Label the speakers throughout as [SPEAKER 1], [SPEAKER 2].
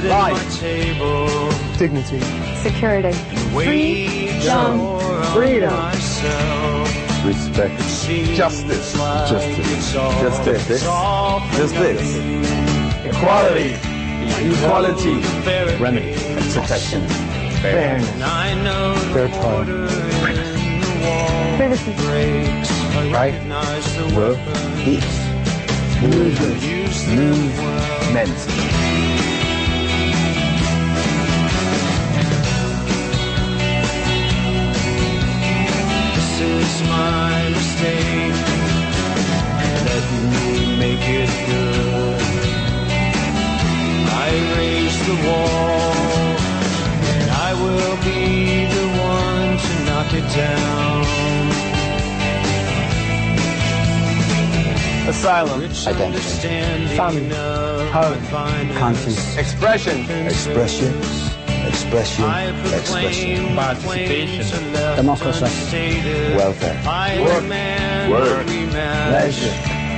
[SPEAKER 1] Life. Dignity.
[SPEAKER 2] Security.
[SPEAKER 1] Freedom.
[SPEAKER 3] Respect.
[SPEAKER 1] Justice.
[SPEAKER 3] Equality.
[SPEAKER 1] Equality.
[SPEAKER 3] Remedy. Protection.
[SPEAKER 1] Fairness. Fair trial.
[SPEAKER 2] Criticism.
[SPEAKER 1] Right.
[SPEAKER 3] Work. Peace. Movement.
[SPEAKER 4] This is my mistake. Let me make it good. I raise the wall, and I will be the one to knock it down.
[SPEAKER 1] Asylum.
[SPEAKER 3] Identity.
[SPEAKER 1] Family. Home.
[SPEAKER 3] Conscience.
[SPEAKER 1] Expression.
[SPEAKER 3] Expression.
[SPEAKER 4] Participation.
[SPEAKER 3] Democracy. Welfare.
[SPEAKER 1] Work.
[SPEAKER 3] Leisure.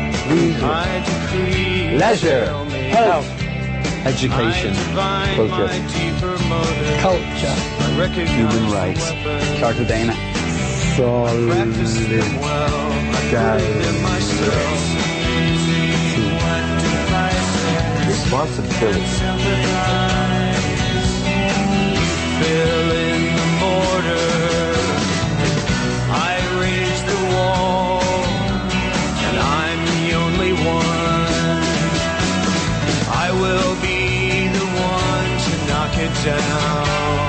[SPEAKER 1] Leisure. Health.
[SPEAKER 3] Education. Culture.
[SPEAKER 1] Culture.
[SPEAKER 3] Human rights. Cartagena. Responsibility.
[SPEAKER 4] Fill in the border. I raise the wall, and I'm the only one. I will be the one to knock it down.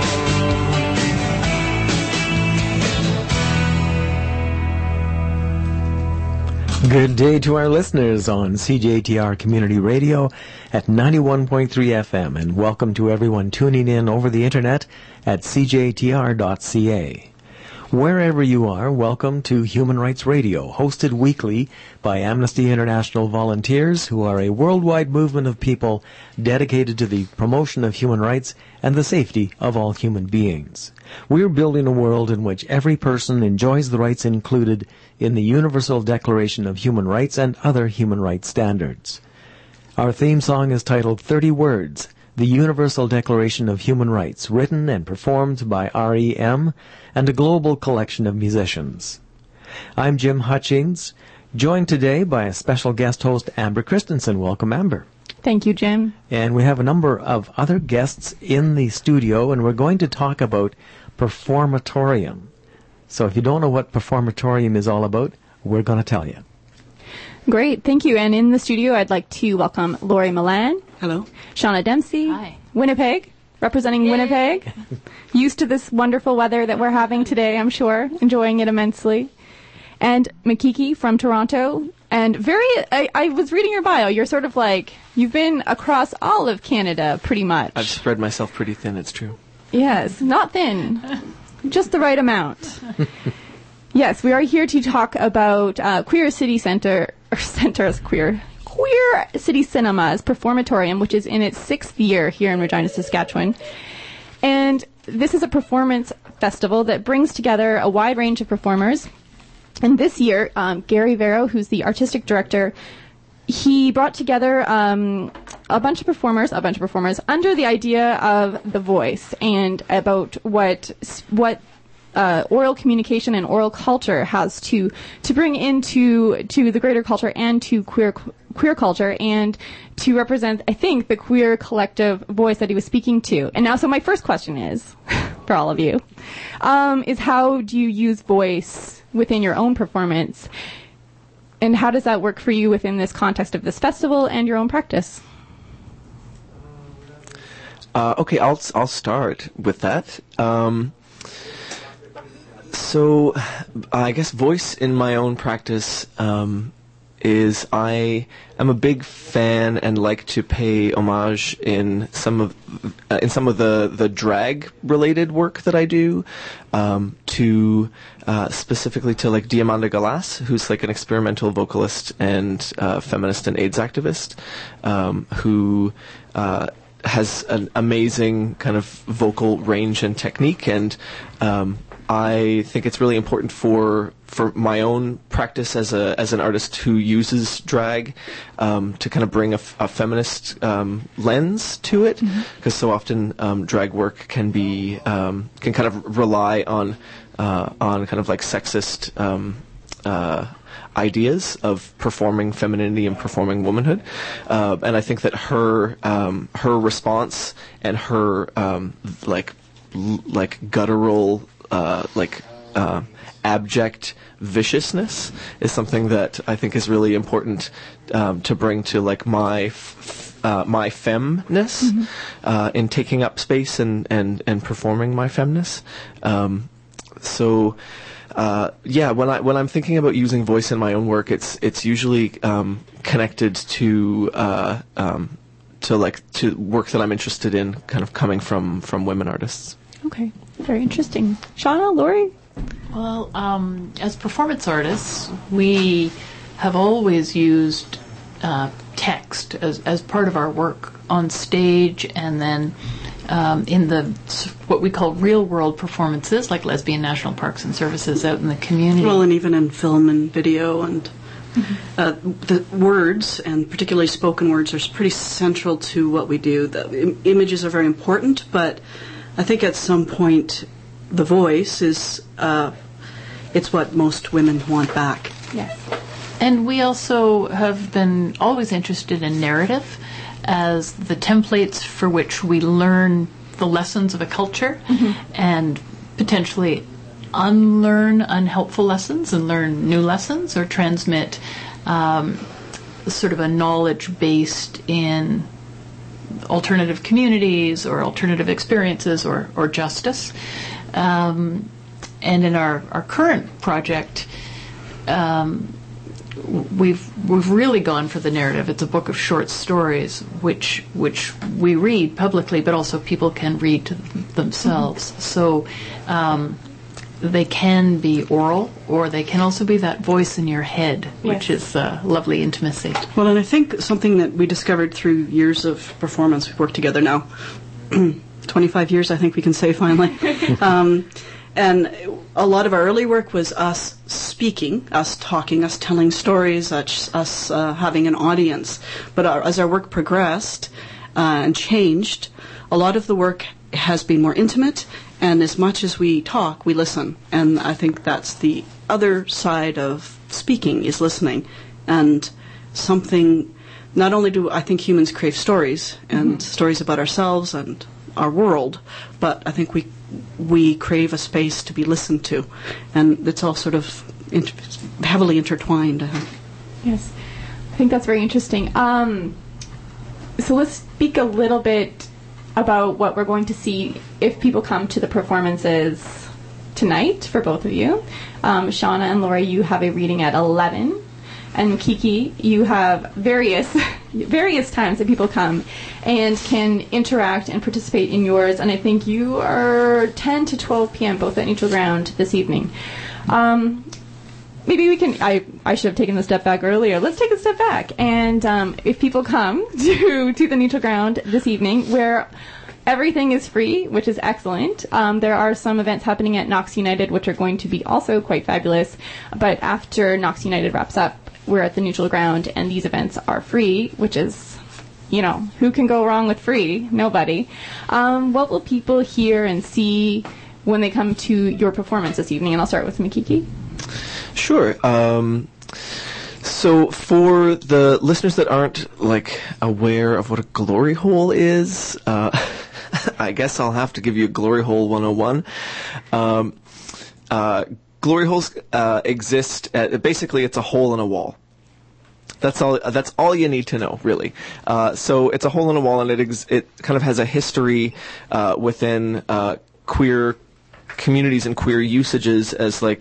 [SPEAKER 5] Good day to our listeners on CJTR Community Radio at 91.3 FM, and welcome to everyone tuning in over the internet at cjtr.ca. Wherever you are, welcome to Human Rights Radio, hosted weekly by Amnesty International volunteers who are a worldwide movement of people dedicated to the promotion of human rights and the safety of all human beings. We're building a world in which every person enjoys the rights included in the Universal Declaration of Human Rights and other human rights standards. Our theme song is titled 30 Words, the Universal Declaration of Human Rights, written and performed by REM and a global collection of musicians. I'm Jim Hutchings, joined today by a special guest host, Amber Christensen. Welcome, Amber.
[SPEAKER 6] Thank you, Jim.
[SPEAKER 5] And we have a number of other guests in the studio, and we're going to talk about performatorium. So if you don't know what performatorium is all about, we're going to tell you.
[SPEAKER 6] Great, thank you. And in the studio, I'd like to welcome Lori Milan.
[SPEAKER 7] Hello.
[SPEAKER 6] Shauna Dempsey.
[SPEAKER 7] Hi.
[SPEAKER 6] Winnipeg, representing Winnipeg. Used to this wonderful weather that we're having today, I'm sure. Enjoying it immensely. And Makiki from Toronto. And I was reading your bio. You're sort of like, you've been across all of Canada, pretty much.
[SPEAKER 5] I've spread myself pretty thin, it's true.
[SPEAKER 6] Yes, not thin. Just the right amount. Yes, we are here to talk about Queer City Queer City Cinema's Performatorium, which is in its 6th year here in Regina, Saskatchewan. And this is a performance festival that brings together a wide range of performers. And this year, Gary Vero, who's the artistic director, he brought together a bunch of performers under the idea of the voice and about what oral communication and oral culture has to bring into the greater culture and to queer culture, and to represent, I think, the queer collective voice that he was speaking to. And now, so my first question is, for all of you, is how do you use voice within your own performance? And how does that work for you within this context of this festival and your own practice?
[SPEAKER 8] Okay, I'll start with that. So I guess voice in my own practice is I am a big fan and like to pay homage in some of the drag related work that I do to specifically to like Diamanda Galas, who's like an experimental vocalist and feminist and AIDS activist who has an amazing kind of vocal range and technique, and I think it's really important for my own practice as an artist who uses drag to kind of bring a feminist lens to it, because so often drag work can kind of rely on kind of like sexist ideas of performing femininity and performing womanhood, and I think that her response and her like guttural abject viciousness is something that I think is really important to bring to like my femness in taking up space and performing my femness. When I'm thinking about using voice in my own work, it's usually connected to work that I'm interested in, kind of coming from women artists.
[SPEAKER 6] Okay, very interesting. Shauna, Lori?
[SPEAKER 2] Well, as performance artists, we have always used text as part of our work on stage, and then in the what we call real-world performances, like Lesbian National Parks and Services out in the community.
[SPEAKER 7] Well, and even in film and video, and the words, and particularly spoken words, are pretty central to what we do. The images are very important, but I think at some point the voice is it's what most women want back.
[SPEAKER 6] Yes.
[SPEAKER 2] And we also have been always interested in narrative as the templates for which we learn the lessons of a culture and potentially unlearn unhelpful lessons and learn new lessons, or transmit sort of a knowledge based in alternative communities or alternative experiences or justice. And in our current project, we've really gone for the narrative. It's a book of short stories which we read publicly, but also people can read to themselves. So they can be oral, or they can also be that voice in your head, which is lovely intimacy.
[SPEAKER 7] Well, and I think something that we discovered through years of performance, we've worked together now 25 years, I think we can say finally. And a lot of our early work was us speaking, us talking, us telling stories, us having an audience. But as our work progressed and changed, a lot of the work has been more intimate, and as much as we talk, we listen. And I think that's the other side of speaking, is listening. And something, not only do I think humans crave stories, and stories about ourselves and our world, but I think we crave a space to be listened to, and it's all sort of heavily intertwined.
[SPEAKER 6] Yes, I think that's very interesting. So let's speak a little bit about what we're going to see if people come to the performances tonight for both of you. Shauna and Lori, you have a reading at 11. And Kiki, you have various times that people come and can interact and participate in yours. And I think you are 10 to 12 p.m. both at Neutral Ground this evening. Maybe we can, I should have taken the step back earlier. Let's take a step back. And if people come to the Neutral Ground this evening, where everything is free, which is excellent. There are some events happening at Knox United, which are going to be also quite fabulous. But after Knox United wraps up, we're at the Neutral Ground, and these events are free, which is, who can go wrong with free? Nobody. What will people hear and see when they come to your performance this evening? And I'll start with Makiki.
[SPEAKER 8] Sure. So for the listeners that aren't aware of what a glory hole is, I guess I'll have to give you a glory hole 101. Glory holes exist. Basically, it's a hole in a wall. That's all you need to know, really. So it's a hole in a wall, and it kind of has a history within queer communities and queer usages as a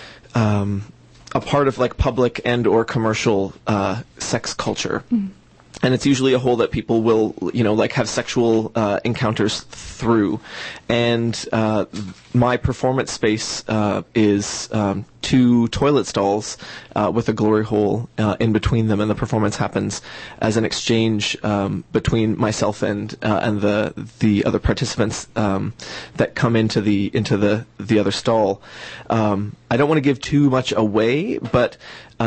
[SPEAKER 8] part of public and or commercial sex culture. and it's usually a hole that people will, like have sexual encounters through. And my performance space is 2 toilet stalls with a glory hole in between them, and the performance happens as an exchange between myself and the other participants that come into the other stall. I don't want to give too much away, but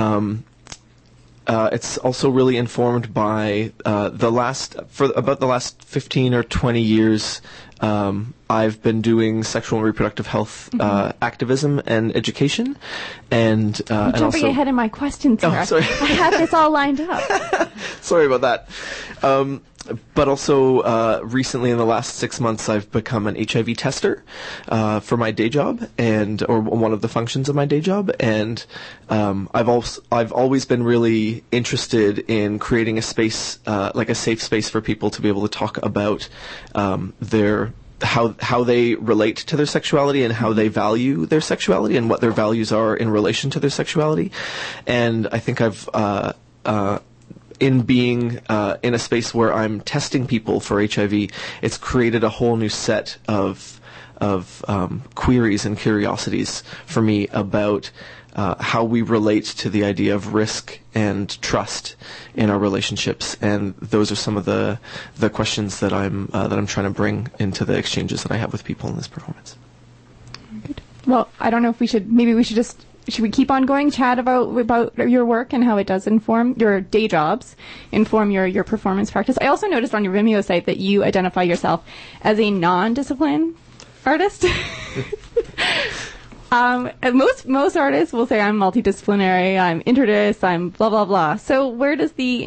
[SPEAKER 8] it's also really informed by about the last 15 or 20 years. I've been doing sexual and reproductive health activism and education, and
[SPEAKER 6] You're jumping ahead of my questions here.
[SPEAKER 8] Oh, sorry.
[SPEAKER 6] I had this all lined up.
[SPEAKER 8] Sorry about that. But also, recently in the last 6 months, I've become an HIV tester for my day job, or one of the functions of my day job. And I've always been really interested in creating a space, like a safe space for people to be able to talk about how they relate to their sexuality and how they value their sexuality and what their values are in relation to their sexuality. And I think I've in being in a space where I'm testing people for HIV, it's created a whole new set of queries and curiosities for me about how we relate to the idea of risk and trust in our relationships, and those are some of the questions that I'm trying to bring into the exchanges that I have with people in this performance.
[SPEAKER 6] Good. Well, I don't know if should we keep on going, chat about your work and how it does inform your day jobs, inform your performance practice? I also noticed on your Vimeo site that you identify yourself as a non-discipline artist. And most artists will say I'm multidisciplinary, I'm interdis, I'm blah blah blah. So where does the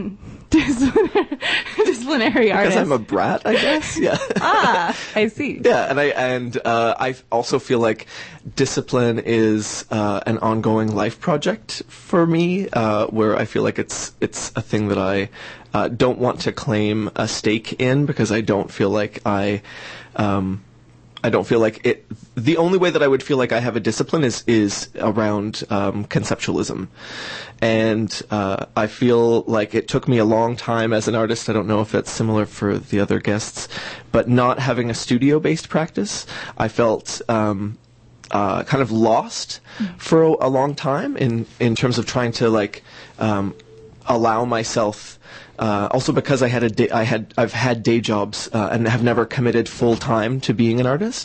[SPEAKER 6] non-disciplinary artist?
[SPEAKER 8] Because I'm a brat, I guess. Yeah.
[SPEAKER 6] I see.
[SPEAKER 8] Yeah, and I also feel like discipline is an ongoing life project for me, where I feel like it's a thing that I don't want to claim a stake in, because I don't feel like I don't feel like it. The only way that I would feel like I have a discipline is around conceptualism, and I feel like it took me a long time as an artist. I don't know if that's similar for the other guests, but not having a studio-based practice, I felt kind of lost for a long time in terms of trying to allow myself. Also because I've had day jobs and have never committed full time to being an artist,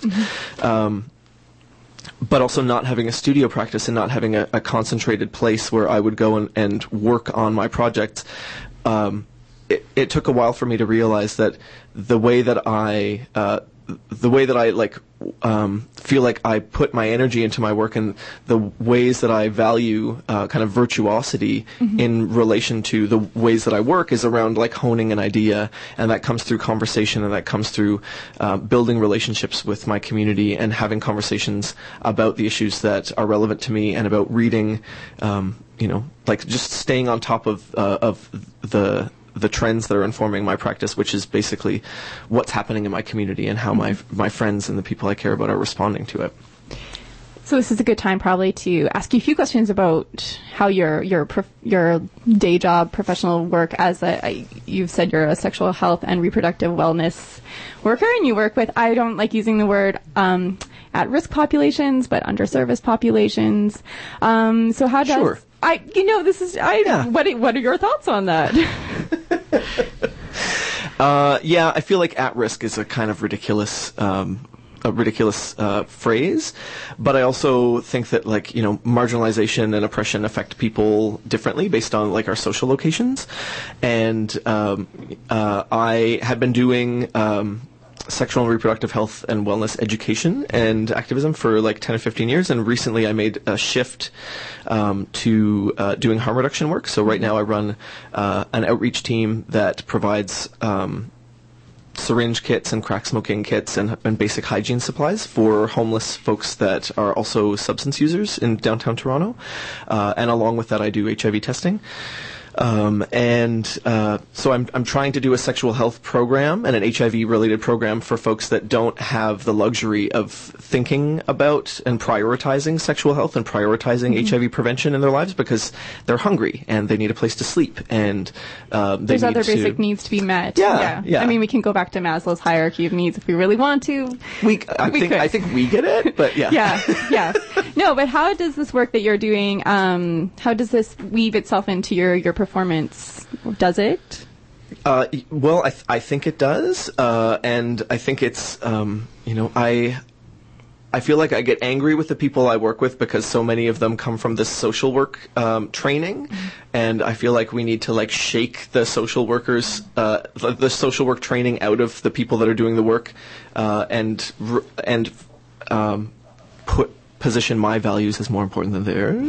[SPEAKER 8] but also not having a studio practice and not having a concentrated place where I would go and work on my projects. It took a while for me to realize that the way that I feel like I put my energy into my work and the ways that I value kind of virtuosity in relation to the ways that I work is around honing an idea, and that comes through conversation, and that comes through building relationships with my community and having conversations about the issues that are relevant to me, and about reading, just staying on top of the trends that are informing my practice, which is basically what's happening in my community and how my friends and the people I care about are responding to it.
[SPEAKER 6] So this is a good time probably to ask you a few questions about how your day job, professional work as you've said you're a sexual health and reproductive wellness worker, and you work with, I don't like using the word at-risk populations, but underserviced populations. So how does...
[SPEAKER 8] Sure.
[SPEAKER 6] What are your thoughts on that?
[SPEAKER 8] I feel like at-risk is a kind of ridiculous phrase, but I also think that marginalization and oppression affect people differently based on our social locations, and I had been doing sexual and reproductive health and wellness education and activism for 10 or 15 years, and recently I made a shift to doing harm reduction work. So right now I run an outreach team that provides syringe kits and crack smoking kits and basic hygiene supplies for homeless folks that are also substance users in downtown Toronto, and along with that I do HIV testing. So I'm trying to do a sexual health program and an HIV-related program for folks that don't have the luxury of thinking about and prioritizing sexual health and prioritizing HIV prevention in their lives because they're hungry and they need a place to sleep and
[SPEAKER 6] there's other basic needs to be met.
[SPEAKER 8] Yeah.
[SPEAKER 6] I mean, we can go back to Maslow's hierarchy of needs if we really want to.
[SPEAKER 8] I think we get it, but yeah.
[SPEAKER 6] Yeah. No, but how does this work that you're doing? How does this weave itself into your performance? Does it?
[SPEAKER 8] Well, I think it does, and I think it's I feel like I get angry with the people I work with because so many of them come from this social work training, and I feel like we need to shake the social workers, the social work training out of the people that are doing the work, and position my values as more important than theirs.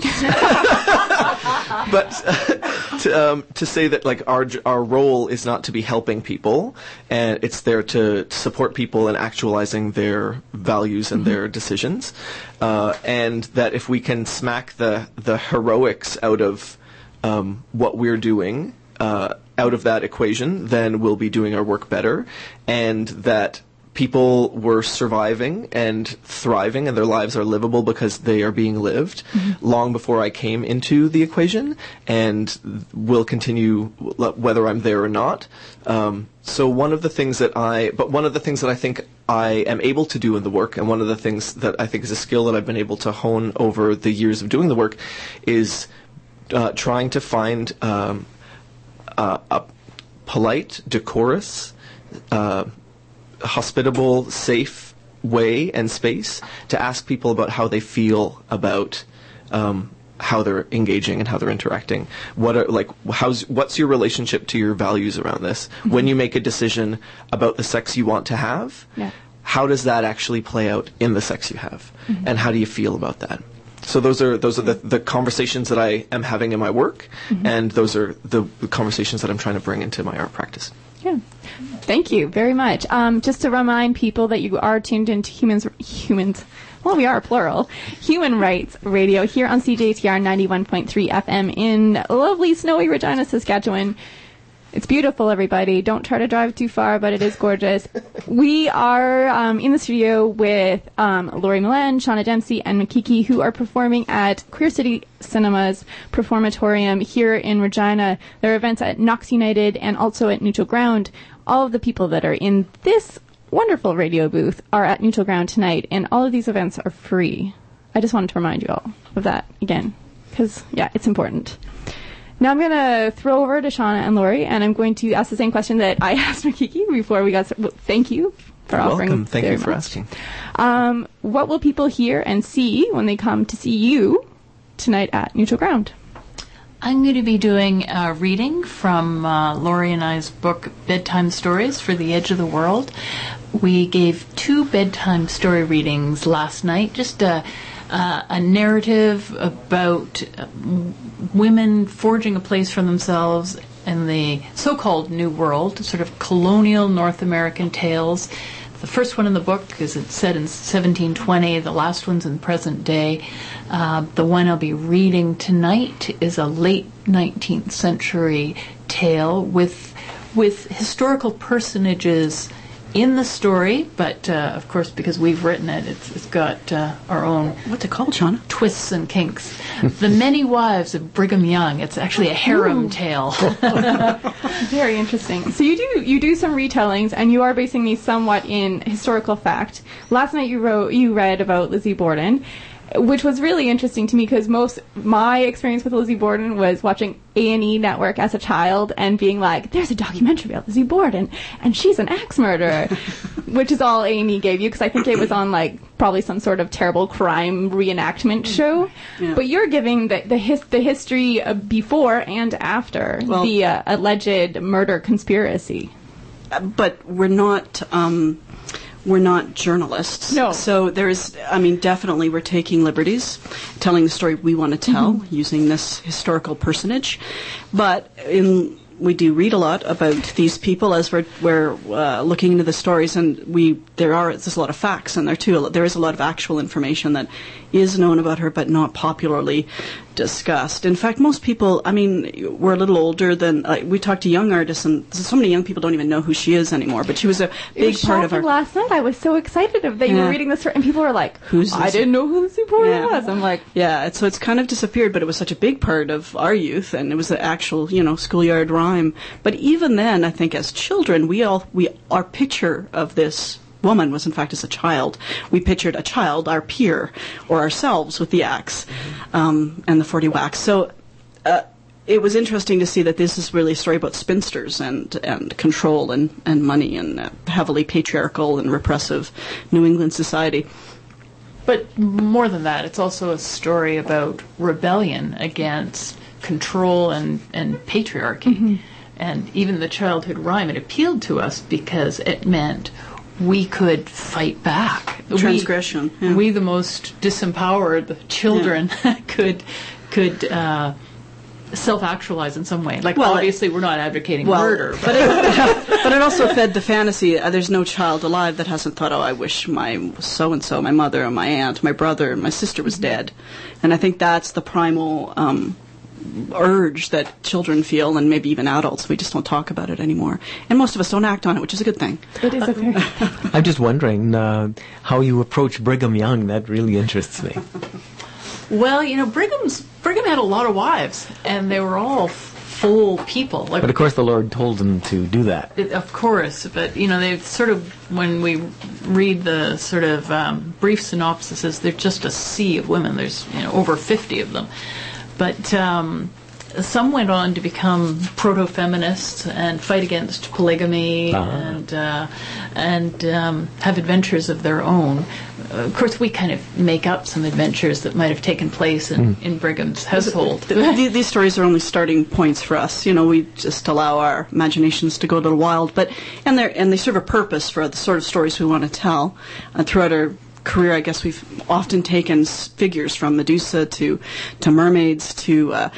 [SPEAKER 8] But to say that our role is not to be helping people, and it's there to support people in actualizing their values and their decisions, and that if we can smack the heroics out of what we're doing out of that equation, then we'll be doing our work better, and that people were surviving and thriving and their lives are livable because they are being lived long before I came into the equation and will continue whether I'm there or not. So one of the things that I think I am able to do in the work, and one of the things that I think is a skill that I've been able to hone over the years of doing the work, is trying to find a polite, decorous, hospitable, safe way and space to ask people about how they feel about how they're engaging and how they're interacting. What's your relationship to your values around this? When you make a decision about the sex you want to have, how does that actually play out in the sex you have? And how do you feel about that? So those are the conversations that I am having in my work, and those are the conversations that I'm trying to bring into my art practice.
[SPEAKER 6] Yeah. Thank you very much. Just to remind people that you are tuned into humans. Well, we are plural. Human Rights Radio here on CJTR 91.3 FM in lovely snowy Regina, Saskatchewan. It's beautiful, everybody. Don't try to drive too far, but it is gorgeous. We are in the studio with Laurie Milan, Shauna Dempsey, and Makiki, who are performing at Queer City Cinema's Performatorium here in Regina. There are events at Knox United and also at Neutral Ground. All of the people that are in this wonderful radio booth are at Neutral Ground tonight, and all of these events are free. I just wanted to remind you all of that again, because, it's important. Now I'm going to throw over to Shauna and Laurie, and I'm going to ask the same question that I asked Makiki before we got started. Well, thank you for offering.
[SPEAKER 8] Welcome. Thank you for asking.
[SPEAKER 6] What will people hear and see when they come to see you tonight at Neutral Ground?
[SPEAKER 2] I'm going to be doing a reading from Laurie and I's book, Bedtime Stories for the Edge of the World. We gave 2 bedtime story readings last night, just a narrative about women forging a place for themselves in the so-called New World, sort of colonial North American tales. The first one in the book is set in 1720. The last one's in present day. The one I'll be reading tonight is a late 19th century tale with historical personages in the story, but of course, because we've written it, it's got our own.
[SPEAKER 7] What's it called, Shauna?
[SPEAKER 2] Twists and kinks. The Many Wives of Brigham Young. It's actually a harem tale.
[SPEAKER 6] Very interesting. So you do some retellings, and you are basing these somewhat in historical fact. Last night you read about Lizzie Borden, which was really interesting to me because my experience with Lizzie Borden was watching A&E Network as a child and being like, there's a documentary about Lizzie Borden and she's an axe murderer, which is all A&E gave you because I think it was on probably some sort of terrible crime reenactment show. Yeah. But you're giving the history before and after the alleged murder conspiracy.
[SPEAKER 7] But we're not journalists.
[SPEAKER 6] No.
[SPEAKER 7] So definitely we're taking liberties, telling the story we want to tell using this historical personage. But in we do read a lot about these people as we're looking into the stories, and there's a lot of facts in there too. There is a lot of actual information that is known about her, but not popularly discussed. In fact, most people, I mean, we're a little older than we talk to young artists, and so many young people don't even know who she is anymore. But she was a big part of our.
[SPEAKER 6] Last night, I was so excited that you were reading this, and people were like,
[SPEAKER 7] "Who's this?"
[SPEAKER 6] I didn't know who this reporter was. I'm like,
[SPEAKER 7] so it's kind of disappeared, but it was such a big part of our youth, and it was the actual, schoolyard rhyme. But even then, I think as children, our picture of this woman was in fact as a child. We pictured a child, our peer, or ourselves with the axe and the 40 whacks. So it was interesting to see that this is really a story about spinsters and control and money and heavily patriarchal and repressive New England society.
[SPEAKER 2] But more than that, it's also a story about rebellion against control and patriarchy. Mm-hmm. And even the childhood rhyme, it appealed to us because it meant we could fight back.
[SPEAKER 7] Transgression.
[SPEAKER 2] We the most disempowered children, could self-actualize in some way. Obviously, we're not advocating murder.
[SPEAKER 7] But it also fed the fantasy. There's no child alive that hasn't thought, I wish my so-and-so, my mother, or my aunt, my brother, and my sister was dead. And I think that's the primal urge that children feel, and maybe even adults. We just don't talk about it anymore. And most of us don't act on it, which is a good thing.
[SPEAKER 6] It is a very
[SPEAKER 5] I'm just wondering how you approach Brigham Young. That really interests me.
[SPEAKER 2] Well, Brigham had a lot of wives, and they were all full people.
[SPEAKER 5] But of course the Lord told them to do that.
[SPEAKER 2] Of course, but they sort of, when we read the sort of brief synopsises, they're just a sea of women. There's over 50 of them. But some went on to become proto-feminists and fight against polygamy and have adventures of their own. Of course, we kind of make up some adventures that might have taken place in Brigham's household.
[SPEAKER 7] These stories are only starting points for us. We just allow our imaginations to go a little wild. And they serve a purpose for the sort of stories we want to tell. Throughout our career, I guess we've often taken figures from Medusa to mermaids to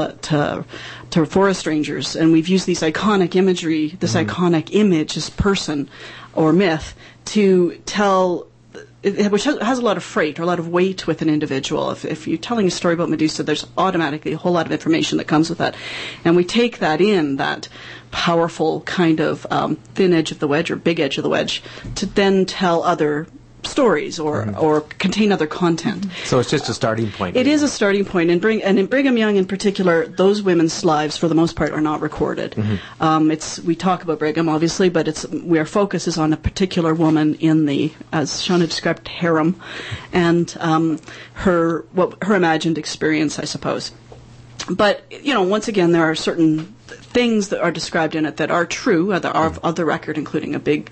[SPEAKER 7] forest rangers, and we've used these iconic imagery, this iconic image, this person or myth, to tell, which has a lot of freight or a lot of weight with an individual. If you're telling a story about Medusa, there's automatically a whole lot of information that comes with that, and we take that powerful kind of thin edge of the wedge or big edge of the wedge to then tell other stories or contain other content.
[SPEAKER 5] So it's just a starting point.
[SPEAKER 7] It is a starting point. And in Brigham Young in particular, those women's lives for the most part are not recorded. Mm-hmm. We talk about Brigham obviously, but our focus is on a particular woman in the, as Shauna described, harem, and her imagined experience, I suppose. But once again, there are certain things that are described in it that are true, that are of the record, including a big.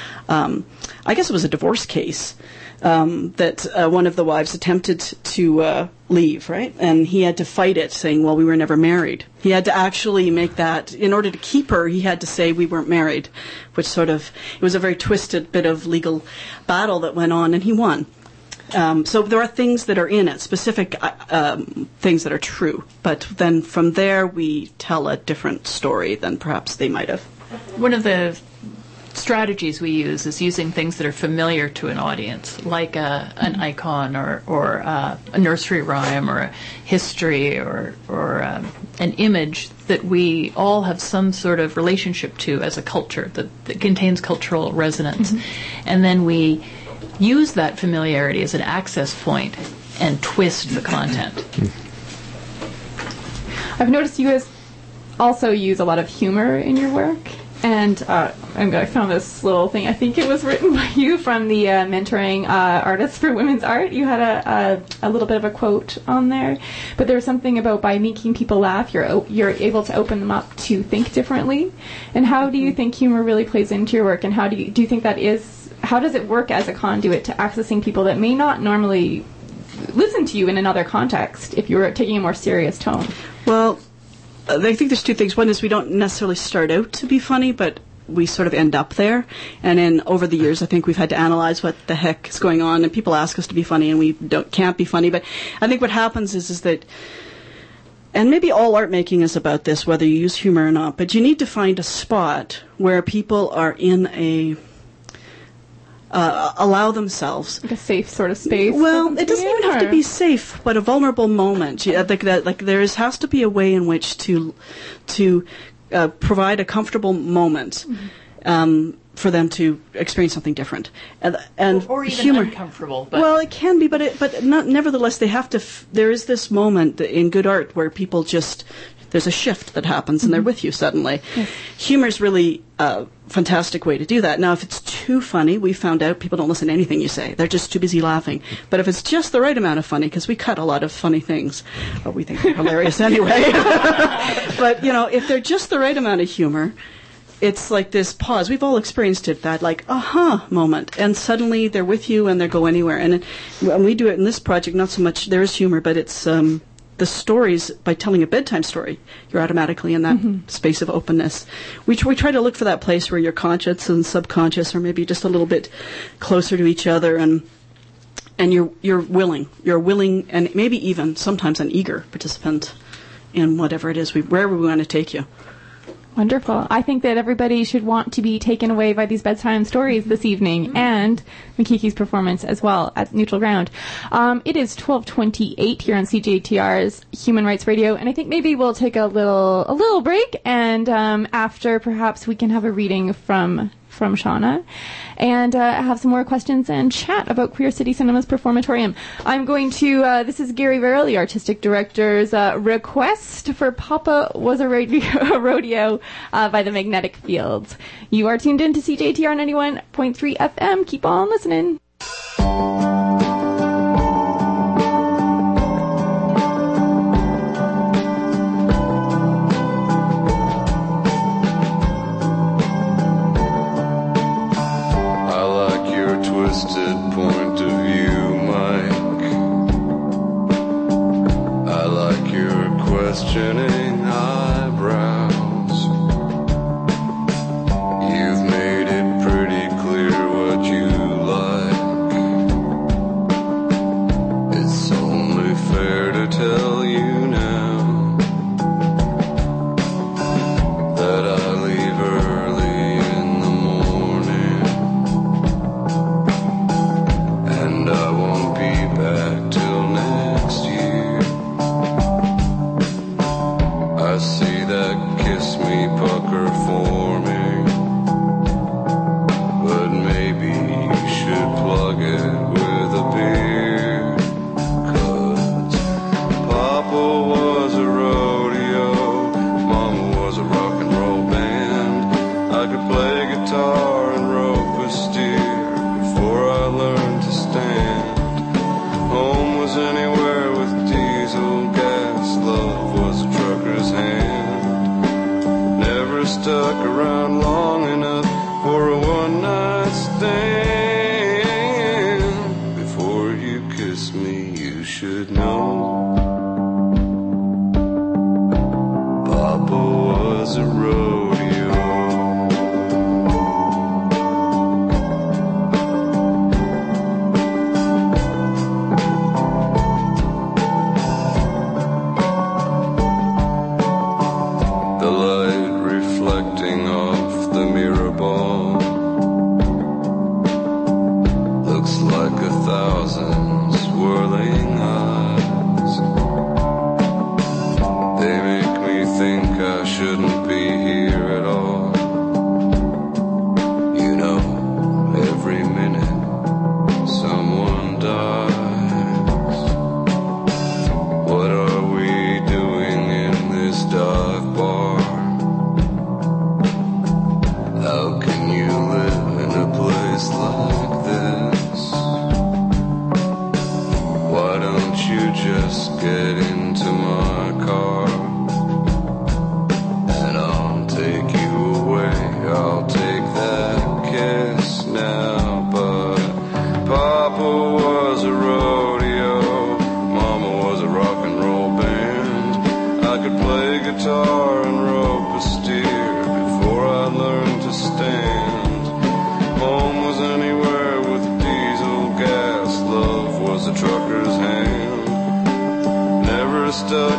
[SPEAKER 7] I guess it was a divorce case that one of the wives attempted to leave, right? And he had to fight it, saying, well, we were never married. He had to actually make that, in order to keep her, he had to say we weren't married, which it was a very twisted bit of legal battle that went on, and he won. So there are things that are in it, specific things that are true. But then from there, we tell a different story than perhaps they might have.
[SPEAKER 2] One of the strategies we use is using things that are familiar to an audience, like an icon or a nursery rhyme or a history or an image that we all have some sort of relationship to as a culture that contains cultural resonance. Mm-hmm. And then we use that familiarity as an access point and twist the content.
[SPEAKER 6] I've noticed you guys also use a lot of humor in your work. And I found this little thing. I think it was written by you from the Mentoring Artists for Women's Art. You had a little bit of a quote on there. But there was something about by making people laugh, you're able to open them up to think differently. And how do you think humor really plays into your work? And how do you think that is, how does it work as a conduit to accessing people that may not normally listen to you in another context if you were taking a more serious tone?
[SPEAKER 7] Well, I think there's two things. One is we don't necessarily start out to be funny, but we sort of end up there. And then over the years, I think we've had to analyze what the heck is going on. And people ask us to be funny, and we can't be funny. But I think what happens is that and maybe all art making is about this, whether you use humor or not, but you need to find a spot where people are in a allow themselves.
[SPEAKER 6] Like a safe sort of space.
[SPEAKER 7] Well, it doesn't even have to be safe, but a vulnerable moment. Has to be a way in which to provide a comfortable moment for them to experience something different, and
[SPEAKER 2] or even
[SPEAKER 7] humor.
[SPEAKER 2] Uncomfortable. But
[SPEAKER 7] Well, it can be, but nevertheless, they have to. There is this moment in good art where people just. There's a shift that happens, and they're with you suddenly. Yes. Humor's really a fantastic way to do that. Now, if it's too funny, we found out people don't listen to anything you say. They're just too busy laughing. But if it's just the right amount of funny, because we cut a lot of funny things, but we think they're hilarious anyway. But, if they're just the right amount of humor, it's like this pause. We've all experienced it, that like, aha moment. And suddenly they're with you and they go anywhere. And when we do it in this project, not so much, there is humor, but it's... the stories, by telling a bedtime story, you're automatically in that space of openness. We try to look for that place where your conscious and subconscious are maybe just a little bit closer to each other, and you're willing, and maybe even sometimes an eager participant in whatever it is, wherever we want to take you.
[SPEAKER 6] Wonderful. I think that everybody should want to be taken away by these bedtime stories this evening, and Makiki's performance as well at Neutral Ground. It is 12:28 here on CJTR's Human Rights Radio, and I think maybe we'll take a little break, and after perhaps we can have a reading from Shauna, and have some more questions and chat about Queer City Cinema's Performatorium. I'm going to, this is Gary Verrill, the artistic director's request for Papa Was a Rodeo by the Magnetic Fields. You are tuned in to CJTR 91.3 FM. Keep on listening.
[SPEAKER 9] Twisted point of view, Mike. I like your questioning eyebrows. You've made it pretty clear what you like. It's only fair to tell you now that I leave early in the morning, and I won't be back till next year. I see that kiss me pucker forming, but maybe you should plug it with a beer. 'Cause Papa was a rodeo, Mama was a rock and roll band. I could play guitar and rope a steer before I learned to stand. Home was anywhere with diesel gas. Love was a trucker's hand. Never stuck around long enough for a one-night stand. Before you kiss me, you should know Papa was a rodeo. The light reflecting off the mirror ball looks like 1,000 swirling eyes. They make me think I shouldn't be here at all. You know, every minute someone dies. What are we doing in this dive bar? How can you live in a place like this? Why don't you just get into my car and I'll take you away? I'll take that kiss now. But Papa was a rodeo, Mama was a rock and roll band. I could play guitar and rope a steer before I learned to stand. Home was anywhere with diesel gas. Love was a trucker's hand. Never stuck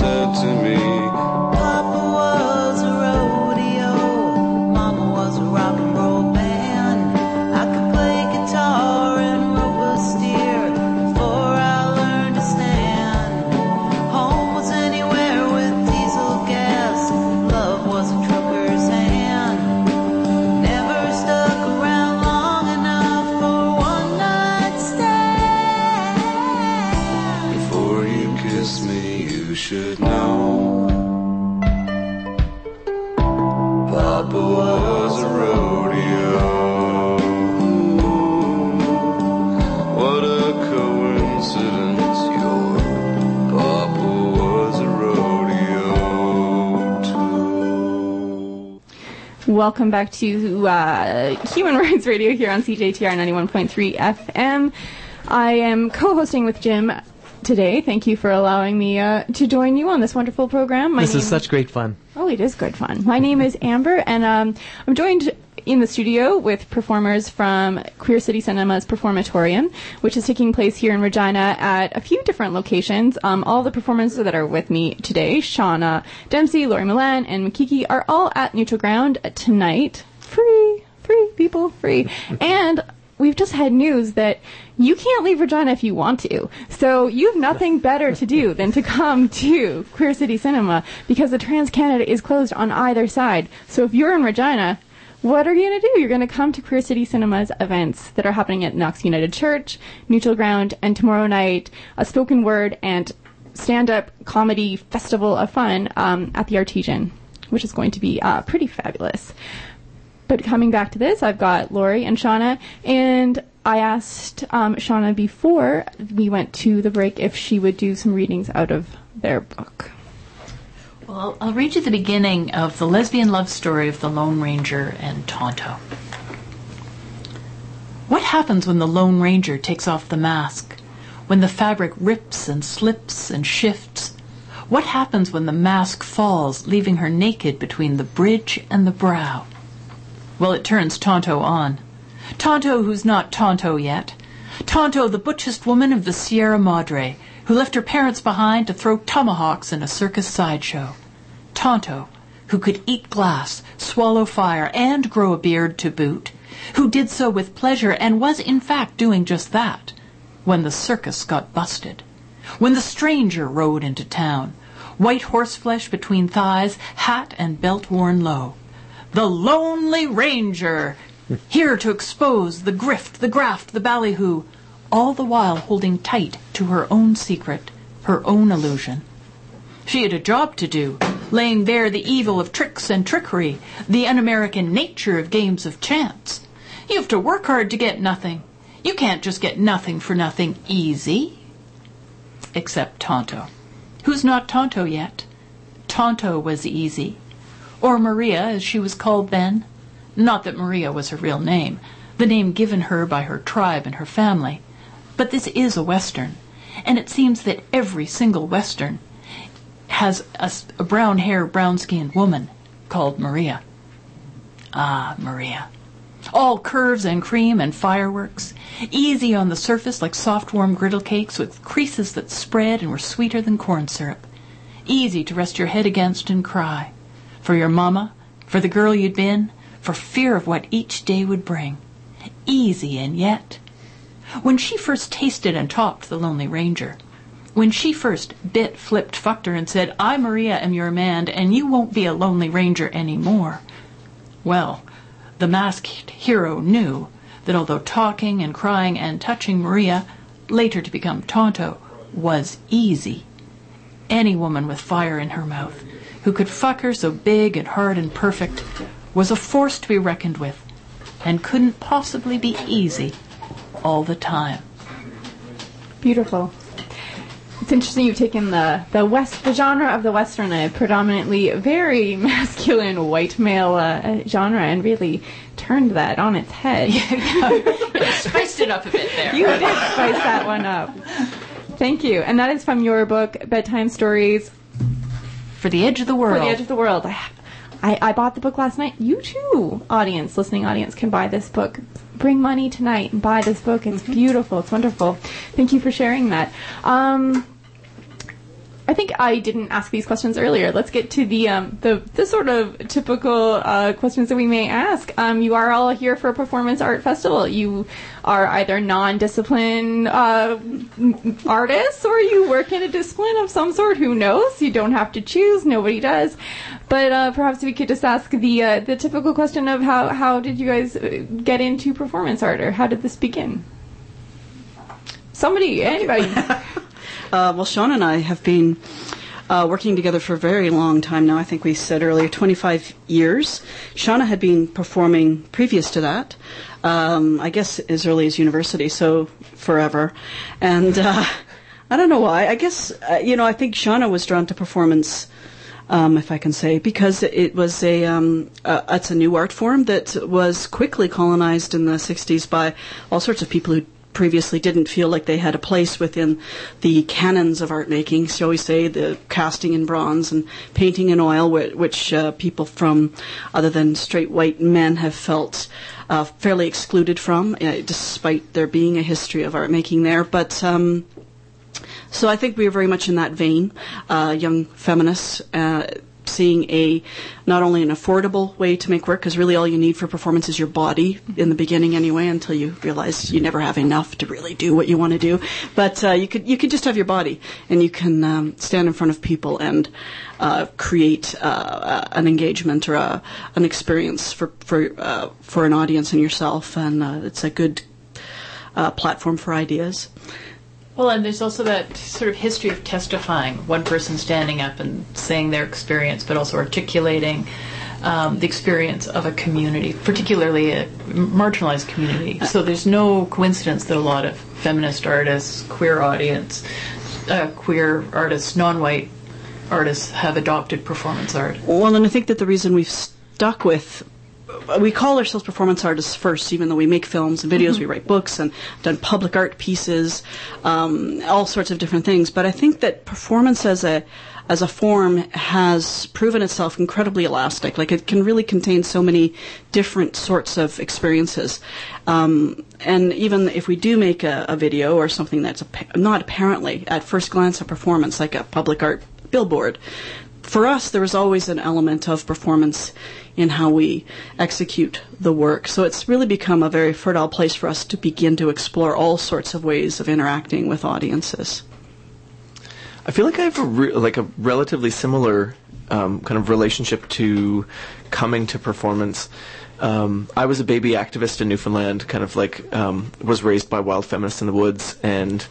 [SPEAKER 9] said to me,
[SPEAKER 4] Papa was a rodeo, Mama was a rock and roll band. I could play guitar and rope a steer before I learned to stand. Home was anywhere with diesel gas. Love was a trucker's hand. Never stuck around long enough for one night stand.
[SPEAKER 9] before you kiss me, you should know. Papa was a rodeo. What a coincidence, your Papa was a rodeo too.
[SPEAKER 6] Welcome back to Human Rights Radio here on CJTR 91.3 FM. I am co-hosting with Jim today. Thank you for allowing me to join you on this wonderful program.
[SPEAKER 5] This is such great fun.
[SPEAKER 6] Oh, it is good fun. My name is Amber, and I'm joined in the studio with performers from Queer City Cinema's Performatorium, which is taking place here in Regina at a few different locations. All the performers that are with me today, Shauna Dempsey, Lori Milan, and Makiki, are all at Neutral Ground tonight. Free, people, free. And we've just had news that you can't leave Regina if you want to. So you have nothing better to do than to come to Queer City Cinema because the Trans-Canada is closed on either side. So if you're in Regina, what are you going to do? You're going to come to Queer City Cinema's events that are happening at Knox United Church, Neutral Ground, and tomorrow night, a spoken word and stand-up comedy festival of fun at the Artesian, which is going to be pretty fabulous. But coming back to this, I've got Lori and Shauna, and I asked Shauna before we went to the break if she would do some readings out of their book.
[SPEAKER 2] Well, I'll read you the beginning of the lesbian love story of the Lone Ranger and Tonto. What happens when the Lone Ranger takes off the mask? When the fabric rips and slips and shifts? What happens when the mask falls, leaving her naked between the bridge and the brow? Well, it turns Tonto on. Tonto who's not Tonto yet. Tonto, the butchest woman of the Sierra Madre, who left her parents behind to throw tomahawks in a circus sideshow. Tonto, who could eat glass, swallow fire, and grow a beard to boot, who did so with pleasure and was in fact doing just that, when the circus got busted. When the stranger rode into town, white horseflesh between thighs, hat and belt worn low. The Lonely Ranger, here to expose the grift, the graft, the ballyhoo, all the while holding tight to her own secret, her own illusion. She had a job to do, laying bare the evil of tricks and trickery, the un-American nature of games of chance. You have to work hard to get nothing. You can't just get nothing for nothing easy. Except Tonto, who's not Tonto yet. Tonto was easy. Or Maria, as she was called then. Not that Maria was her real name, the name given her by her tribe and her family. But this is a Western, and it seems that every single Western has a brown-haired, brown-skinned woman called Maria. Ah, Maria. All curves and cream and fireworks, easy on the surface like soft, warm griddle cakes with creases that spread and were sweeter than corn syrup. Easy to rest your head against and cry. For your mama, for the girl you'd been, for fear of what each day would bring. Easy, and yet. When she first tasted and talked the Lonely Ranger, when she first bit, flipped, fucked her and said, I, Maria, am your man, and you won't be a Lonely Ranger anymore, well, the masked hero knew that although talking and crying and touching Maria, later to become Tonto, was easy, any woman with fire in her mouth, who could fuck her so big and hard and perfect, was a force to be reckoned with, and couldn't possibly be easy all the time.
[SPEAKER 6] Beautiful. It's interesting you've taken the genre of the Western, a predominantly very masculine white male genre, and really turned that on its head.
[SPEAKER 2] You spiced it up a bit there.
[SPEAKER 6] You did spice that one up. Thank you. And that is from your book, Bedtime Stories
[SPEAKER 2] For the Edge of the World.
[SPEAKER 6] For the Edge of the World. I bought the book last night. You too, listening audience, can buy this book. Bring money tonight and buy this book. It's beautiful. It's wonderful. Thank you for sharing that. I think I didn't ask these questions earlier. Let's get to the sort of typical questions that we may ask. You are all here for a performance art festival. You are either non-discipline artists, or you work in a discipline of some sort. Who knows? You don't have to choose. Nobody does. But perhaps we could just ask the typical question of how did you guys get into performance art, or how did this begin? Anybody.
[SPEAKER 7] Well, Shauna and I have been working together for a very long time now. I think we said earlier 25 years. Shauna had been performing previous to that, I guess as early as university, so forever. And I don't know why. I guess, I think Shauna was drawn to performance, if I can say, because it was it's a new art form that was quickly colonized in the 60s by all sorts of people who previously didn't feel like they had a place within the canons of art making, shall we say, the casting in bronze and painting in oil, which people from other than straight white men have felt fairly excluded from, despite there being a history of art making there. But so I think we are very much in that vein, young feminists, seeing not only an affordable way to make work, because really all you need for performance is your body in the beginning anyway, until you realize you never have enough to really do what you want to do. But you could just have your body, and you can stand in front of people and create an engagement or an experience for an audience and yourself, and it's a good platform for ideas.
[SPEAKER 2] Well, and there's also that sort of history of testifying, one person standing up and saying their experience, but also articulating the experience of a community, particularly a marginalized community. So there's no coincidence that a lot of feminist artists, queer artists, non-white artists have adopted performance art.
[SPEAKER 7] Well, and I think that the reason we've stuck with, we call ourselves performance artists first, even though we make films and videos, we write books and done public art pieces, all sorts of different things. But I think that performance as a form has proven itself incredibly elastic. Like, it can really contain so many different sorts of experiences. And even if we do make a video or something that's not apparently at first glance a performance, like a public art billboard, for us there was always an element of performance in how we execute the work. So it's really become a very fertile place for us to begin to explore all sorts of ways of interacting with audiences.
[SPEAKER 8] I feel like I have a relatively similar kind of relationship to coming to performance. I was a baby activist in Newfoundland, kind of was raised by wild feminists in the woods, and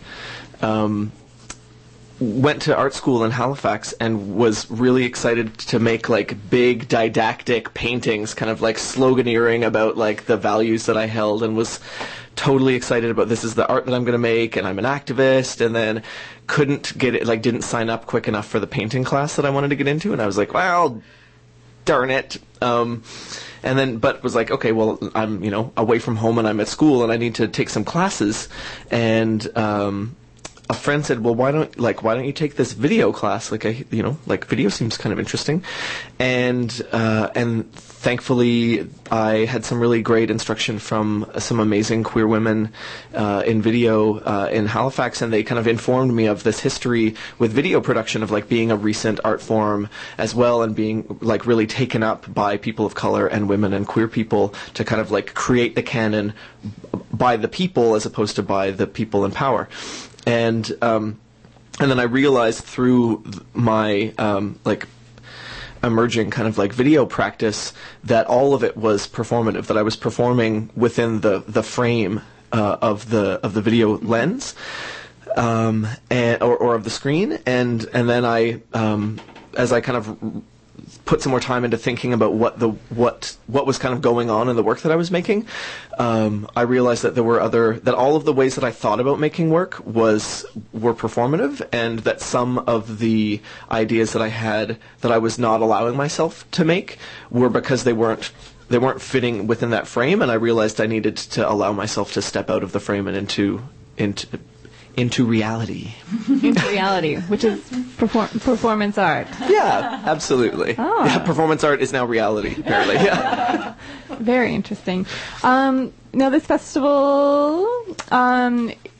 [SPEAKER 8] went to art school in Halifax and was really excited to make big didactic paintings, kind of sloganeering about the values that I held, and was totally excited about, this is the art that I'm going to make, and I'm an activist, and then couldn't get it, didn't sign up quick enough for the painting class that I wanted to get into, and I was like, well, darn it. And then, but was like, okay, well, I'm, away from home and I'm at school and I need to take some classes, and a friend said, well, why don't you take this video class? Video seems kind of interesting. And thankfully I had some really great instruction from some amazing queer women, in video, in Halifax, and they kind of informed me of this history with video production of being a recent art form as well, and being really taken up by people of color and women and queer people to kind of create the canon by the people as opposed to by the people in power. And then I realized through my emerging kind of video practice that all of it was performative, that I was performing within the frame of the video lens, or of the screen, and then I as I kind of put some more time into thinking about what was kind of going on in the work that I was making, I realized that that all of the ways that I thought about making work were performative, and that some of the ideas that I had that I was not allowing myself to make were because they weren't fitting within that frame, and I realized I needed to allow myself to step out of the frame and into reality.
[SPEAKER 6] Into reality, which is performance art.
[SPEAKER 8] Yeah, absolutely.
[SPEAKER 6] Oh.
[SPEAKER 8] Yeah, performance art is now reality, apparently. Yeah.
[SPEAKER 6] Very interesting. Now, this festival,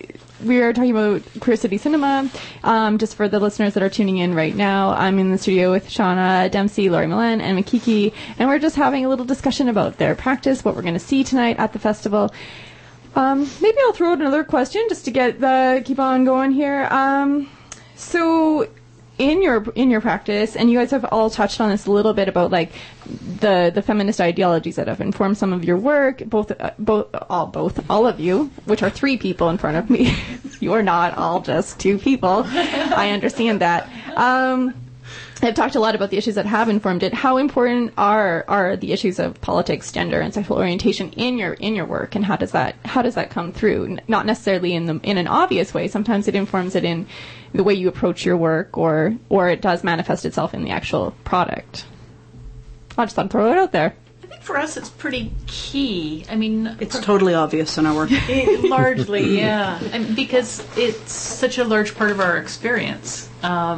[SPEAKER 6] we are talking about Queer City Cinema. Just for the listeners that are tuning in right now, I'm in the studio with Shauna Dempsey, Laurie Milan, and Makiki, and we're just having a little discussion about their practice, what we're going to see tonight at the festival. Maybe I'll throw out another question just to keep on going here. So in your practice, and you guys have all touched on this a little bit about like the feminist ideologies that have informed some of your work, all of you, which are 3 people in front of me. You're not all just 2 people. I understand that. I've talked a lot about the issues that have informed it. How important are the issues of politics, gender, and sexual orientation in your work, and how does that come through? Not necessarily in an obvious way. Sometimes it informs it in the way you approach your work, or it does manifest itself in the actual product. I just thought I'd throw it out there.
[SPEAKER 2] I think for us it's pretty key. I mean,
[SPEAKER 7] It's totally obvious in our work.
[SPEAKER 2] largely, yeah, because it's such a large part of our experience.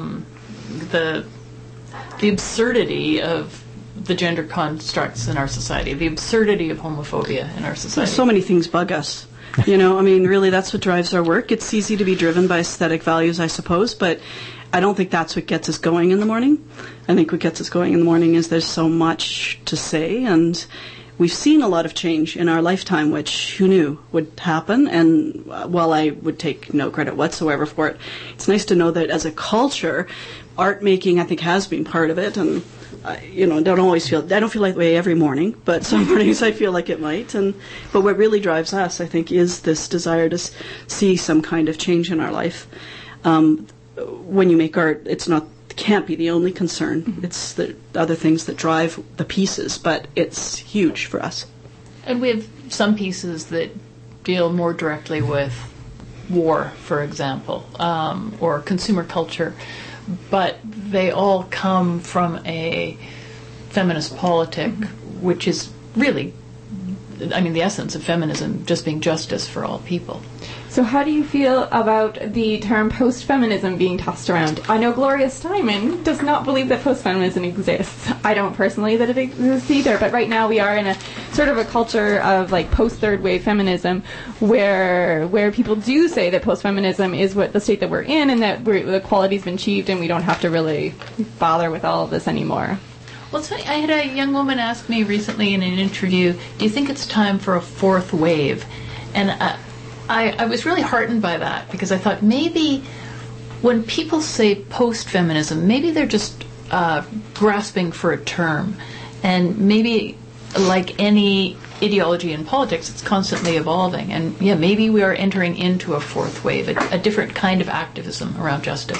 [SPEAKER 2] The absurdity of the gender constructs in our society, the absurdity of homophobia in our society.
[SPEAKER 7] So many things bug us. Really that's what drives our work. It's easy to be driven by aesthetic values, I suppose, but I don't think that's what gets us going in the morning. I think what gets us going in the morning is there's so much to say, and we've seen a lot of change in our lifetime, which who knew would happen, and while I would take no credit whatsoever for it, it's nice to know that as a culture, art making, I think, has been part of it, and I don't feel that way every morning, but some mornings I feel like it might. But what really drives us, I think, is this desire to see some kind of change in our life. When you make art, it can't be the only concern. Mm-hmm. It's the other things that drive the pieces, but it's huge for us.
[SPEAKER 2] And we have some pieces that deal more directly with war, for example, or consumer culture. But they all come from a feminist politic, which is really, the essence of feminism, just being justice for all people.
[SPEAKER 6] So how do you feel about the term post-feminism being tossed around? I know Gloria Steinem does not believe that post-feminism exists. I don't personally that it exists either, but right now we are in a sort of a culture of like post-third wave feminism where people do say that post-feminism is what the state that we're in, and that the quality's been achieved and we don't have to really bother with all of this anymore.
[SPEAKER 2] Well, it's funny. I had a young woman ask me recently in an interview, do you think it's time for a 4th wave? And I was really heartened by that, because I thought maybe when people say post-feminism, maybe they're just grasping for a term. And maybe, like any ideology in politics, it's constantly evolving. And yeah, maybe we are entering into a 4th wave, a different kind of activism around justice.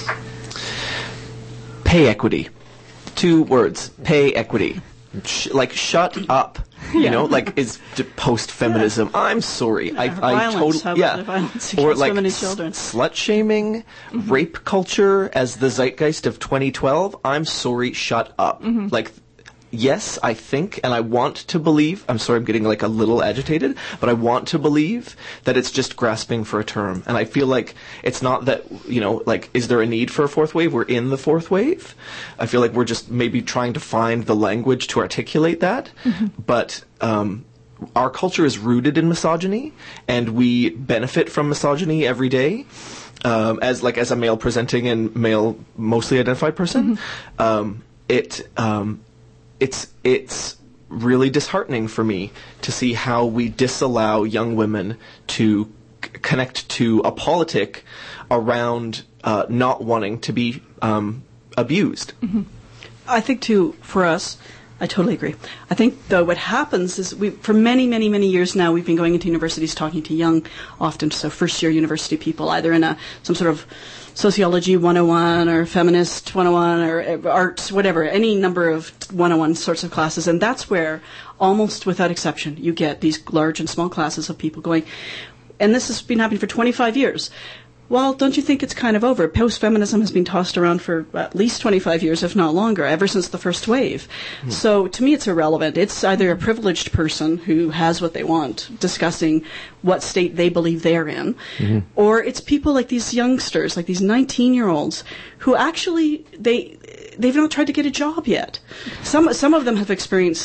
[SPEAKER 8] Pay equity. 2 words. Pay equity. Shut up. Is post-feminism. Yeah. I'm sorry.
[SPEAKER 7] Violence. Violence against women and children.
[SPEAKER 8] Slut-shaming, rape culture as the zeitgeist of 2012. I'm sorry. Shut up. Yes, I think, and I want to believe, I'm sorry I'm getting a little agitated, but I want to believe that it's just grasping for a term. And I feel like it's not that, is there a need for a 4th wave? We're in the 4th wave. I feel like we're just maybe trying to find the language to articulate that. Mm-hmm. But our culture is rooted in misogyny, and we benefit from misogyny every day. As a male presenting and male mostly identified person. Mm-hmm. It's really disheartening for me to see how we disallow young women to connect to a politic around not wanting to be abused.
[SPEAKER 7] Mm-hmm. I think, too, for us, I totally agree. I think, though, what happens is for many, many, many years now, we've been going into universities talking to young, often first-year university people, either in some sort of sociology 101 or feminist 101 or arts, whatever, any number of 101 sorts of classes. And that's where, almost without exception, you get these large and small classes of people going, and this has been happening for 25 years. Well, don't you think it's kind of over? Post-feminism has been tossed around for at least 25 years, if not longer, ever since the first wave. Mm. So to me, it's irrelevant. It's either a privileged person who has what they want, discussing what state they believe they're in, mm-hmm. or it's people like these youngsters, like these 19-year-olds, who actually, they've not tried to get a job yet. Some of them have experienced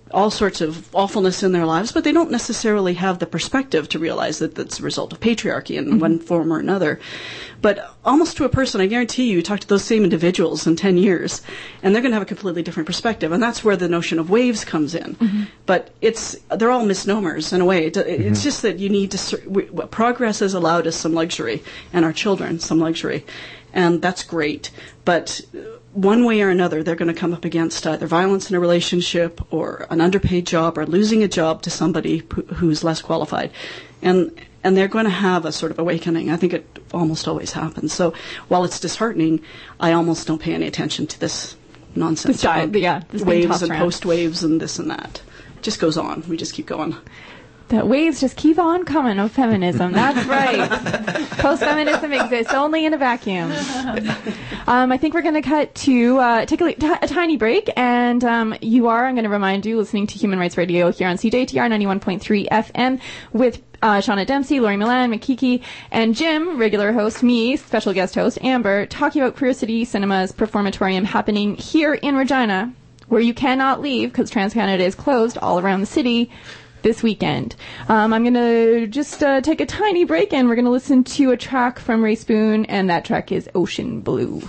[SPEAKER 7] all sorts of awfulness in their lives, but they don't necessarily have the perspective to realize that that's a result of patriarchy in one form or another. But almost to a person, I guarantee you talk to those same individuals in 10 years, and they're going to have a completely different perspective. And that's where the notion of waves comes in. But they're all misnomers in a way. It's just that you need to, progress has allowed us some luxury, and our children some luxury. And that's great. But one way or another, they're going to come up against either violence in a relationship or an underpaid job or losing a job to somebody who's less qualified. And they're going to have a sort of awakening. I think it almost always happens. So while it's disheartening, I almost don't pay any attention to this nonsense.
[SPEAKER 6] This
[SPEAKER 7] waves and
[SPEAKER 6] around.
[SPEAKER 7] post-waves and this and that. It just goes on. We just keep going.
[SPEAKER 6] The waves just keep on coming of feminism. That's right. Post-feminism exists only in a vacuum. I think we're going to cut to take a tiny break, and I'm going to remind you, listening to Human Rights Radio here on CJTR 91.3 FM with Shauna Dempsey, Lori Milan, Makiki, and Jim, regular host, me, special guest host, Amber, talking about Queer City Cinema's Performatorium happening here in Regina, where you cannot leave because TransCanada is closed all around the city this weekend. I'm going to just take a tiny break, and we're going to listen to a track from Ray Spoon, and that track is Ocean Blue.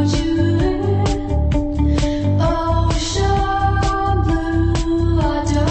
[SPEAKER 10] Ocean blue, I don't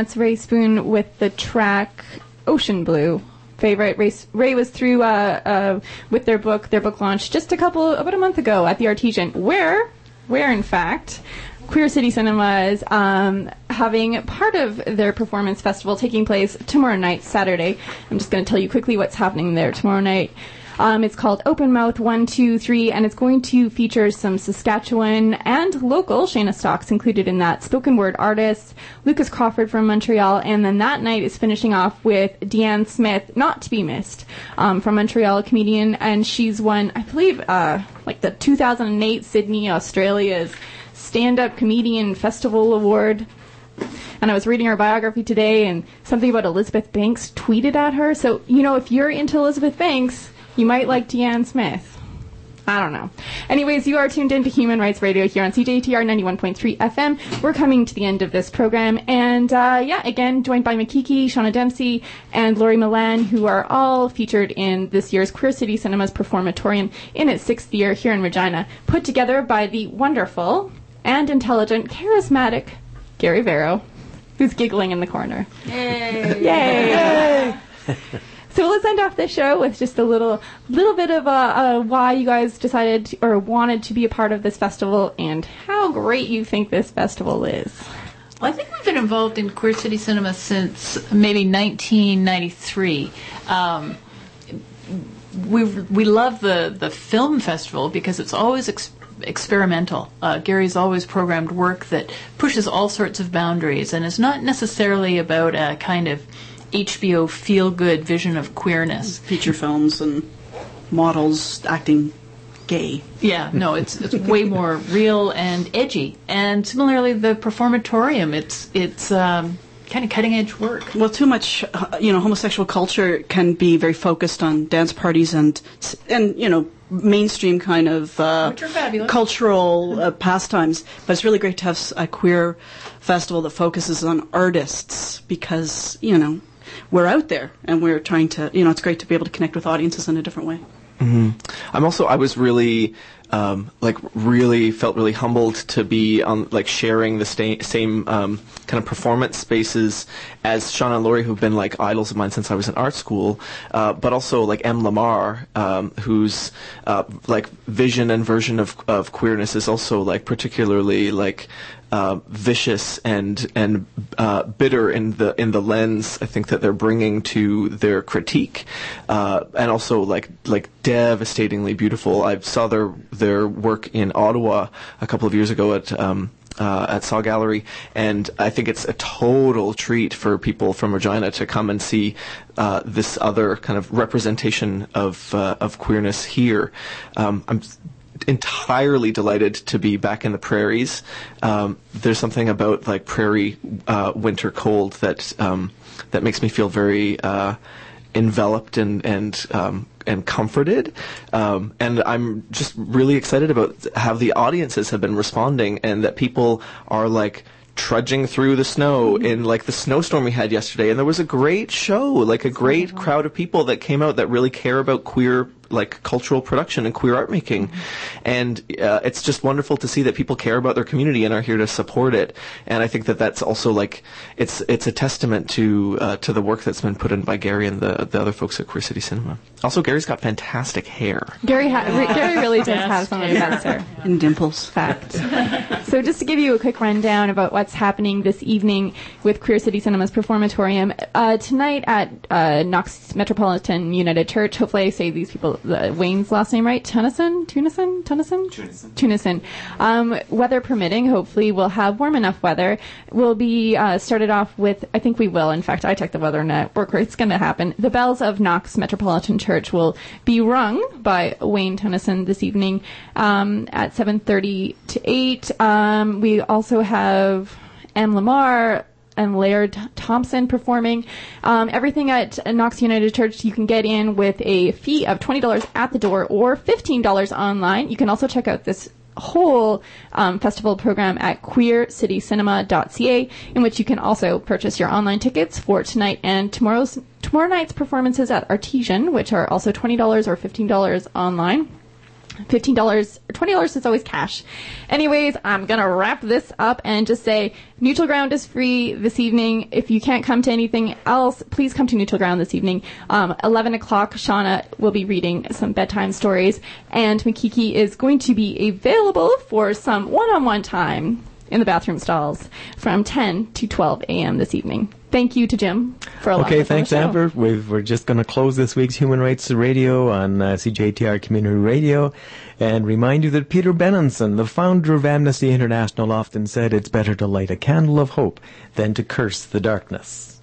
[SPEAKER 6] that's Ray Spoon with the track Ocean Blue. Favorite. Ray was through with their book launch just about a month ago at the Artesian, where in fact Queer City Cinema is having part of their performance festival taking place tomorrow night, Saturday. I'm just going to tell you quickly what's happening there tomorrow night. It's called Open Mouth 1, 2, 3, and it's going to feature some Saskatchewan and local Shayna Stocks included in that, spoken word artists, Lucas Crawford from Montreal, and then that night is finishing off with Deanne Smith, not to be missed, from Montreal, a comedian, and she's won, I believe, the 2008 Sydney, Australia's Stand-Up Comedian Festival Award. And I was reading her biography today, and something about Elizabeth Banks tweeted at her. So, if you're into Elizabeth Banks, you might like Deanne Smith. I don't know. Anyways, you are tuned into Human Rights Radio here on CJTR 91.3 FM. We're coming to the end of this program. And, again, joined by Makiki, Shauna Dempsey, and Laurie Milan, who are all featured in this year's Queer City Cinema's Performatorium in its 6th year here in Regina, put together by the wonderful and intelligent, charismatic Gary Vero, who's giggling in the corner. Yay! Yay! So let's end off this show with just a little bit of why you guys decided or wanted to be a part of this festival and how great you think this festival is.
[SPEAKER 2] Well, I think we've been involved in Queer City Cinema since maybe 1993. We love the film festival because it's always experimental. Gary's always programmed work that pushes all sorts of boundaries and is not necessarily about a kind of HBO feel-good vision of queerness.
[SPEAKER 7] Feature films and models acting gay.
[SPEAKER 2] Yeah, no, it's way more real and edgy. And similarly, the Performatorium, it's kind of cutting-edge work.
[SPEAKER 7] Well, too much, homosexual culture can be very focused on dance parties and mainstream kind of cultural pastimes. But it's really great to have a queer festival that focuses on artists because, we're out there and we're trying to, it's great to be able to connect with audiences in a different way.
[SPEAKER 8] Mm-hmm. I was really, felt really humbled to be on, sharing the same kind of performance spaces as Shauna and Laurie, who've been, idols of mine since I was in art school, but also, M. Lamar, whose, vision and version of queerness is also, particularly, vicious and bitter in the lens I think that they're bringing to their critique, and also devastatingly beautiful. I saw their work in Ottawa a couple of years ago at Saw Gallery, and I think it's a total treat for people from Regina to come and see this other kind of representation of queerness here. I'm entirely delighted to be back in the prairies. There's something about prairie winter cold that makes me feel very enveloped and comforted. And I'm just really excited about how the audiences have been responding and that people are trudging through the snow in the snowstorm we had yesterday, and there was a great show, a great crowd of people that came out that really care about queer cultural production and queer art making. And it's just wonderful to see that people care about their community and are here to support it. And I think that that's also it's a testament to the work that's been put in by Gary and the other folks at Queer City Cinema. Also, Gary's got fantastic hair.
[SPEAKER 6] Gary really does have some of the best hair.
[SPEAKER 7] And dimples.
[SPEAKER 6] Fact. So just to give you a quick rundown about what's happening this evening with Queer City Cinema's Performatorium, tonight at Knox Metropolitan United Church, hopefully I say these people, Wayne's last name right, Tunison. Weather permitting, hopefully we'll have warm enough weather. We'll be started off with, I think we will, in fact, I checked the weather network, it's going to happen. The bells of Knox Metropolitan Church will be rung by Wayne Tunison this evening at 7:30 to 8. We also have M. Lamar and Laird Thompson performing. Everything at Knox United Church you can get in with a fee of $20 at the door or $15 online. You can also check out this whole festival program at queercitycinema.ca, in which you can also purchase your online tickets for tonight and tomorrow night's performances at Artesian, which are also $20 or $15 online. $15 or $20 is always cash. Anyways, I'm going to wrap this up and just say Neutral Ground is free this evening. If you can't come to anything else, please come to Neutral Ground this evening. 11 o'clock, Shauna will be reading some bedtime stories, and Makiki is going to be available for some one-on-one time in the bathroom stalls from 10 to 12 a.m. this evening. Thank you to Jim for allowing us on the
[SPEAKER 5] thanks,
[SPEAKER 6] show.
[SPEAKER 5] Amber. We're just going to close this week's Human Rights Radio on CJTR Community Radio and remind you that Peter Benenson, the founder of Amnesty International, often said it's better to light a candle of hope than to curse the darkness.